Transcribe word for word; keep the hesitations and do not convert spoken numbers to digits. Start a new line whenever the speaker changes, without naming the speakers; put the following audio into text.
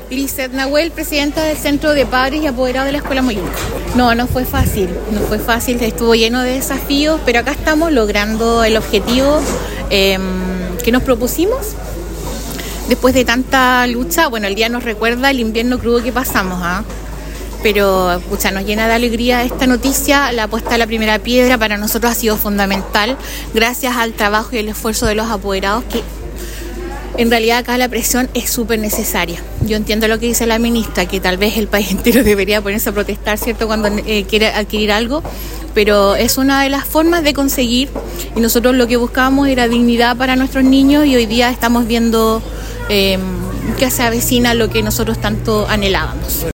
Lizeth Nahuel, presidenta del Centro de Padres y Apoderados de la Escuela Moyunca. No, no fue fácil, no fue fácil, estuvo lleno de desafíos, pero acá estamos logrando el objetivo eh, que nos propusimos. Después de tanta lucha, bueno, el día nos recuerda el invierno crudo que pasamos, ¿ah? ¿eh? Pero pucha, nos llena de alegría esta noticia. La puesta de la primera piedra para nosotros ha sido fundamental, gracias al trabajo y el esfuerzo de los apoderados, que en realidad acá la presión es súper necesaria. Yo entiendo lo que dice la ministra, que tal vez el país entero debería ponerse a protestar, ¿cierto?, cuando eh, quiere adquirir algo, pero es una de las formas de conseguir, y nosotros lo que buscábamos era dignidad para nuestros niños, y hoy día estamos viendo eh, que se avecina lo que nosotros tanto anhelábamos.